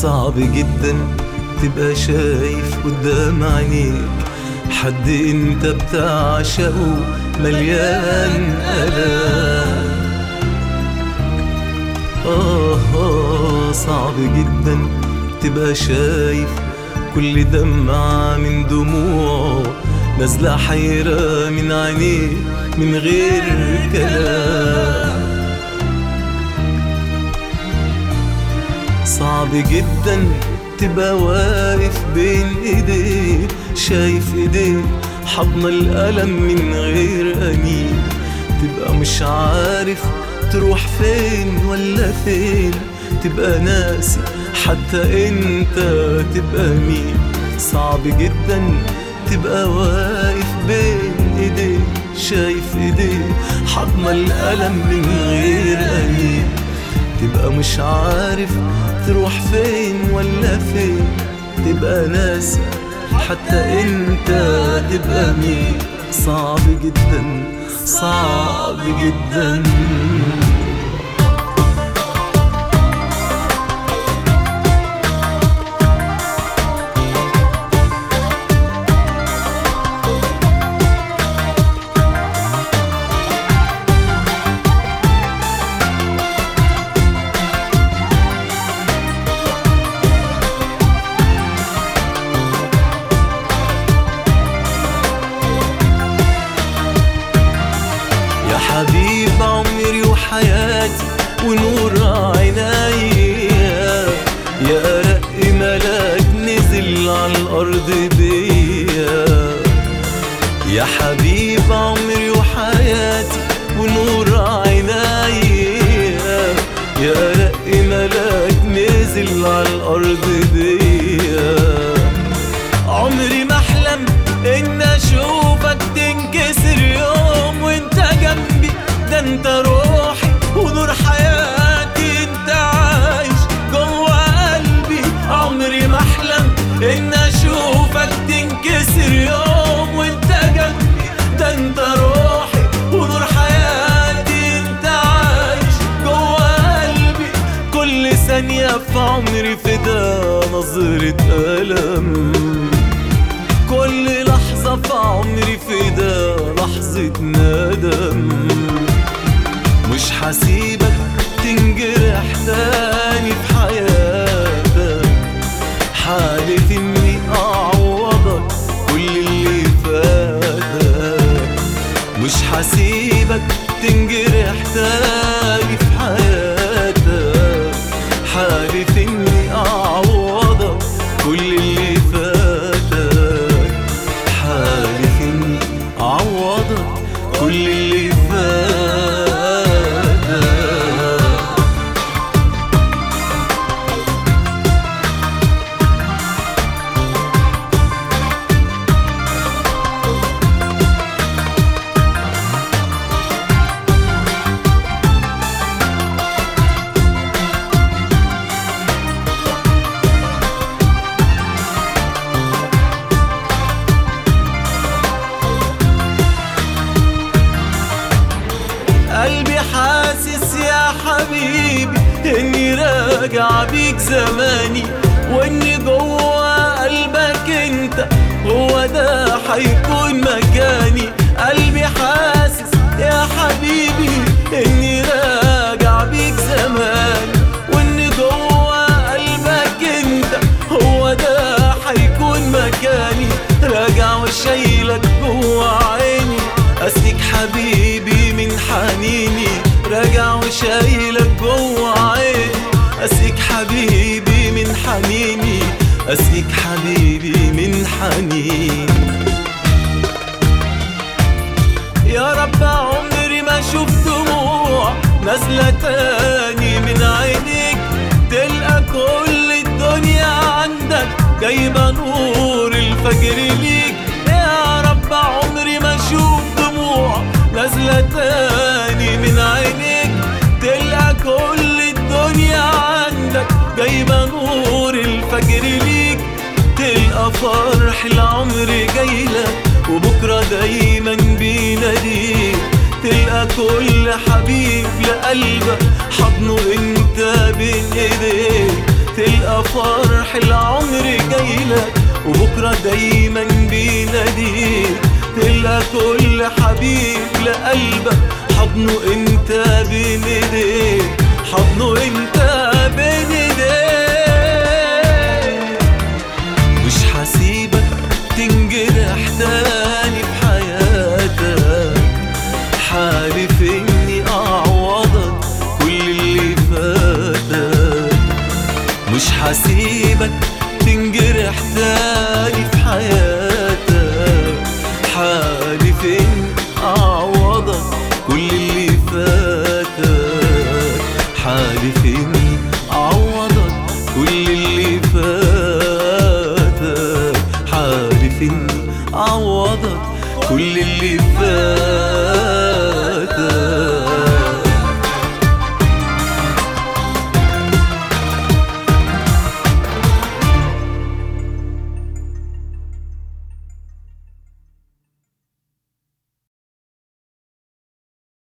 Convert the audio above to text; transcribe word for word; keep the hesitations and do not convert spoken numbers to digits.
صعب جدا تبقى شايف قدام عينيك حد انت بتعشقه مليان ألام. آه آه صعب جدا تبقى شايف كل دمعة من دموعه نازلة حيرة من عينيه من غير كلام. صعب جدا تبقى واقف بين ايديه شايف ايديه حضن الألم من غير أنين، تبقى مش عارف تروح فين ولا فين، تبقى ناسي حتى انت تبقى مين. صعب جدا تبقى واقف بين ايديه شايف ايديه حضن الألم من غير أنين، تبقى مش عارف تروح فين ولا فين، تبقى ناسي حتى انت تبقى مين. صعب جدا صعب جدا. حبيب عمري وحياتي ونور عينيا، يا أرق ملاك نزل على الأرض بيا. يا حبيب عمري وحياتي ونور عينيا، يا أرق ملاك نزل على الأرض بيا. عمري ما أحلم إن أشوفك تنكسر يوم وإنت جنبي، ده انت روحي ونور حياتي، انت عايش جوا قلبي. عمري ما احلم ان اشوفك تنكسر يوم وانت جنبي، ده انت روحي ونور حياتي، انت عايش جوا قلبي. كل ثانية في عمري فدا نظرة ألم، كل لحظة في عمري فدا لحظة ندم. مش حسيبك تنجرح تاني في حياتك، حالف اني اعوضك كل اللي فاتك. مش حسيبك تنجرح تاني في حياتك، حالف اني اعوضك كل اللي فاتك، حالف اني اعوضك كل اللي فاتك. قلبي حاسس يا حبيبي اني راجع بيك زماني، واني جوا قلبك انت هو ده حيكون مكاني. قلبي حاسس يا حبيبي اني راجع بيك زماني، واني جوا قلبك انت هو ده حيكون مكاني. راجع وشايلك جوا عيني اسيك حبيبي من حنيني، راجع وشايلك جوا عيني اسيك حبيبي من حنيني، اسيك حبيبي من حنيني. يا رب عمري ما شفت دموع نازلة تاني من عينيك، تلقى كل الدنيا عندك جايبة نور الفجر ليك. يا رب عمري ما شوف دموع نازلة تاني من عينيك، تلقى كل الدنيا عندك جايبة نور الفجر ليك. تلقى فرح العمر جايلك وبكرة دايما بيناديك، تلقى كل حبيب لقلبك حضنه انت بين ايديك. تلقى فرح العمر جايلك، وبكرة دايما بيناديك، تلقى كل حبيب لقلبك حضنه انت بين ايديك، حضنه انت بين ايديك. مش حسيبك تنجرح تاني في حياتك، حالف اني اعوضك كل اللي فاتك. مش حسيبك تنجرح تاني في حياتك، حالف اني اعوضك كل اللي فاتك، حالف اني اعوضك كل اللي فاتك، حالف اني اعوضك كل اللي فاتك.